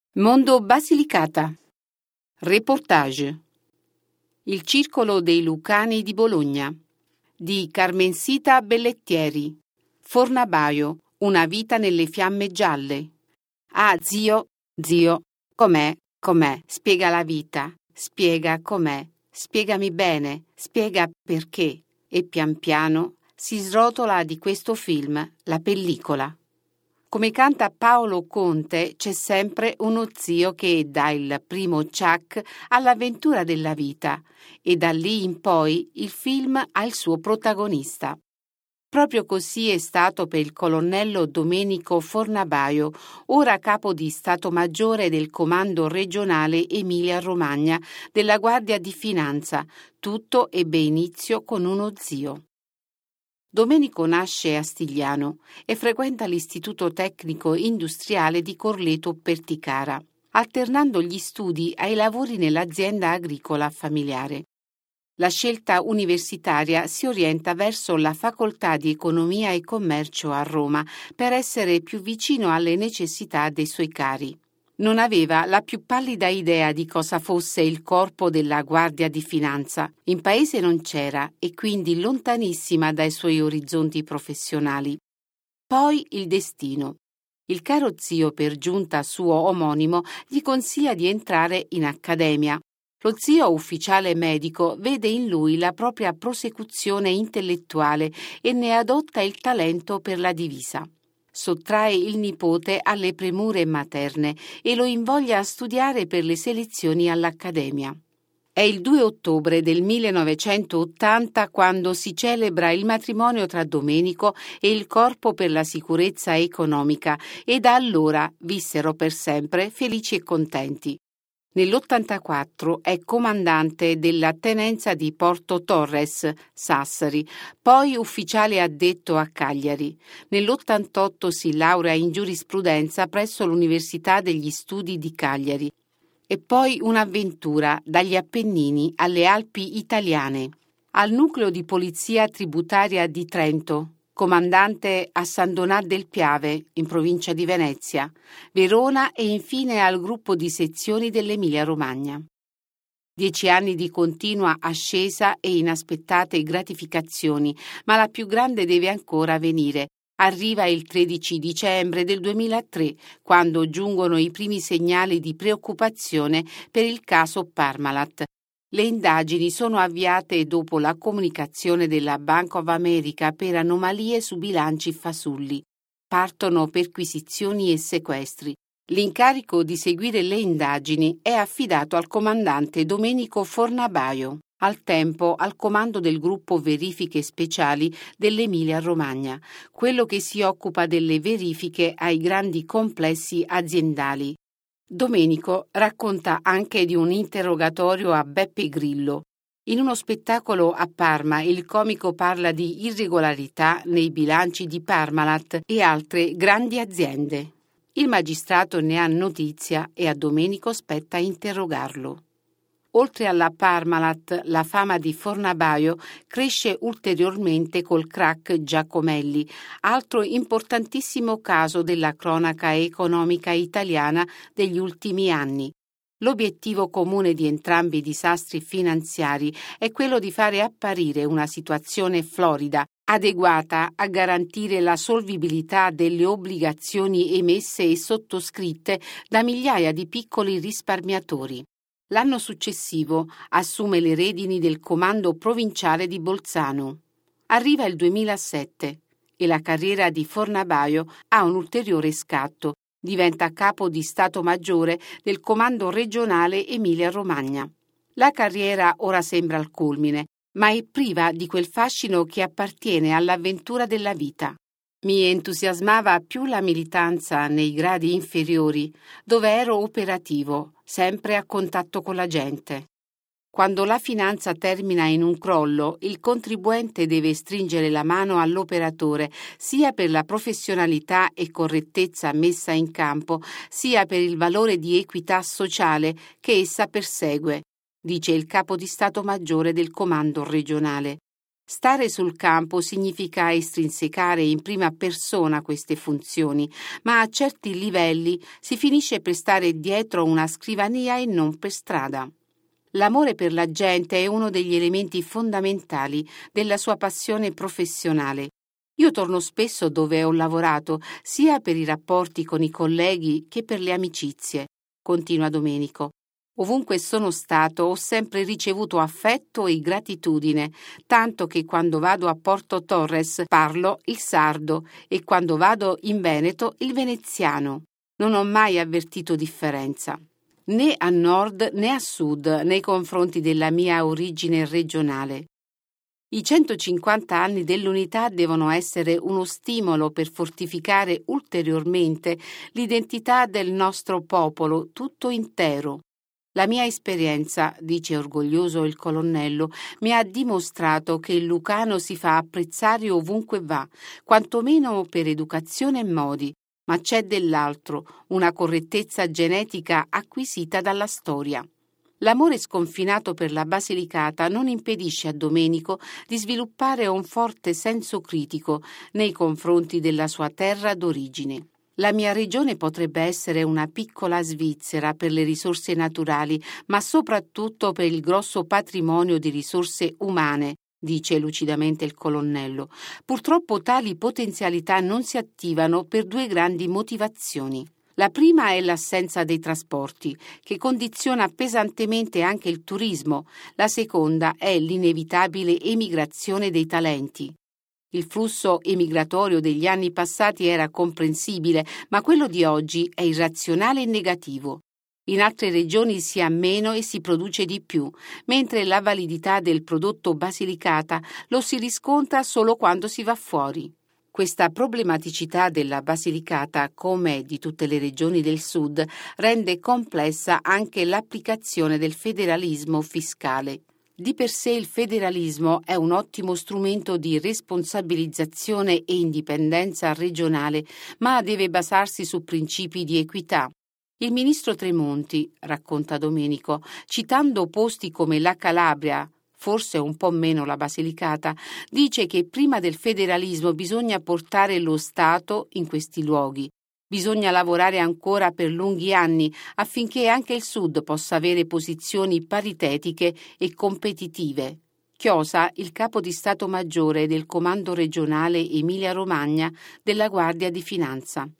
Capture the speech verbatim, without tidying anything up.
Mondo Basilicata. Reportage. Il circolo dei Lucani di Bologna di Carmensita Bellettieri. Fornabaio, una vita nelle fiamme gialle. Ah, zio, zio, com'è, com'è, spiega la vita, spiega com'è, spiegami bene, spiega perché. E pian piano si srotola di questo film, la pellicola. Come canta Paolo Conte, c'è sempre uno zio che dà il primo ciak all'avventura della vita e da lì in poi il film ha il suo protagonista. Proprio così è stato per il colonnello Domenico Fornabaio, ora capo di Stato Maggiore del Comando Regionale Emilia-Romagna della Guardia di Finanza. Tutto ebbe inizio con uno zio. Domenico nasce a Stigliano e frequenta l'Istituto Tecnico Industriale di Corleto Perticara, alternando gli studi ai lavori nell'azienda agricola familiare. La scelta universitaria si orienta verso la Facoltà di Economia e Commercio a Roma per essere più vicino alle necessità dei suoi cari. Non aveva la più pallida idea di cosa fosse il corpo della Guardia di Finanza. In paese non c'era e quindi lontanissima dai suoi orizzonti professionali. Poi il destino. Il caro zio, per giunta suo omonimo, gli consiglia di entrare in accademia. Lo zio ufficiale medico vede in lui la propria prosecuzione intellettuale e ne adotta il talento per la divisa. Sottrae il nipote alle premure materne e lo invoglia a studiare per le selezioni all'Accademia. È il due ottobre del millenovecentottanta quando si celebra il matrimonio tra Domenico e il Corpo per la Sicurezza Economica e da allora vissero per sempre felici e contenti. Nell'ottantaquattro è comandante della tenenza di Porto Torres, Sassari, poi ufficiale addetto a Cagliari. Nell'ottantotto si laurea in giurisprudenza presso l'Università degli Studi di Cagliari. E poi un'avventura dagli Appennini alle Alpi italiane. Al nucleo di polizia tributaria di Trento, comandante a San Donà del Piave, in provincia di Venezia, Verona e infine al gruppo di sezioni dell'Emilia-Romagna. Dieci anni di continua ascesa e inaspettate gratificazioni, ma la più grande deve ancora venire. Arriva il tredici dicembre del duemilatré, quando giungono i primi segnali di preoccupazione per il caso Parmalat. Le indagini sono avviate dopo la comunicazione della Bank of America per anomalie su bilanci fasulli. Partono perquisizioni e sequestri. L'incarico di seguire le indagini è affidato al comandante Domenico Fornabaio, al tempo al comando del gruppo verifiche speciali dell'Emilia-Romagna, quello che si occupa delle verifiche ai grandi complessi aziendali. Domenico racconta anche di un interrogatorio a Beppe Grillo. In uno spettacolo a Parma il comico parla di irregolarità nei bilanci di Parmalat e altre grandi aziende. Il magistrato ne ha notizia e a Domenico spetta interrogarlo. Oltre alla Parmalat, la fama di Fornabaio cresce ulteriormente col crack Giacomelli, altro importantissimo caso della cronaca economica italiana degli ultimi anni. L'obiettivo comune di entrambi i disastri finanziari è quello di fare apparire una situazione florida, adeguata a garantire la solvibilità delle obbligazioni emesse e sottoscritte da migliaia di piccoli risparmiatori. L'anno successivo assume le redini del comando provinciale di Bolzano. Arriva il duemilasette e la carriera di Fornabaio ha un ulteriore scatto. Diventa capo di Stato Maggiore del comando regionale Emilia-Romagna. La carriera ora sembra al culmine, ma è priva di quel fascino che appartiene all'avventura della vita. Mi entusiasmava più la militanza nei gradi inferiori, dove ero operativo, sempre a contatto con la gente. Quando la finanza termina in un crollo, il contribuente deve stringere la mano all'operatore, sia per la professionalità e correttezza messa in campo, sia per il valore di equità sociale che essa persegue, dice il capo di Stato Maggiore del Comando regionale. Stare sul campo significa estrinsecare in prima persona queste funzioni, ma a certi livelli si finisce per stare dietro una scrivania e non per strada. L'amore per la gente è uno degli elementi fondamentali della sua passione professionale. Io torno spesso dove ho lavorato, sia per i rapporti con i colleghi che per le amicizie, continua Domenico. Ovunque sono stato ho sempre ricevuto affetto e gratitudine, tanto che quando vado a Porto Torres parlo il sardo e quando vado in Veneto il veneziano. Non ho mai avvertito differenza, né a nord né a sud nei confronti della mia origine regionale. I centocinquanta anni dell'unità devono essere uno stimolo per fortificare ulteriormente l'identità del nostro popolo tutto intero. La mia esperienza, dice orgoglioso il colonnello, mi ha dimostrato che il lucano si fa apprezzare ovunque va, quantomeno per educazione e modi, ma c'è dell'altro, una correttezza genetica acquisita dalla storia. L'amore sconfinato per la Basilicata non impedisce a Domenico di sviluppare un forte senso critico nei confronti della sua terra d'origine. La mia regione potrebbe essere una piccola Svizzera per le risorse naturali, ma soprattutto per il grosso patrimonio di risorse umane, dice lucidamente il colonnello. Purtroppo tali potenzialità non si attivano per due grandi motivazioni. La prima è l'assenza dei trasporti, che condiziona pesantemente anche il turismo. La seconda è l'inevitabile emigrazione dei talenti. Il flusso emigratorio degli anni passati era comprensibile, ma quello di oggi è irrazionale e negativo. In altre regioni si ha meno e si produce di più, mentre la validità del prodotto Basilicata lo si riscontra solo quando si va fuori. Questa problematicità della Basilicata, come di tutte le regioni del sud, rende complessa anche l'applicazione del federalismo fiscale. Di per sé il federalismo è un ottimo strumento di responsabilizzazione e indipendenza regionale, ma deve basarsi su principi di equità. Il ministro Tremonti, racconta Domenico, citando posti come la Calabria, forse un po' meno la Basilicata, dice che prima del federalismo bisogna portare lo Stato in questi luoghi. Bisogna lavorare ancora per lunghi anni affinché anche il Sud possa avere posizioni paritetiche e competitive. Chiosa, il capo di Stato Maggiore del Comando regionale Emilia-Romagna della Guardia di Finanza.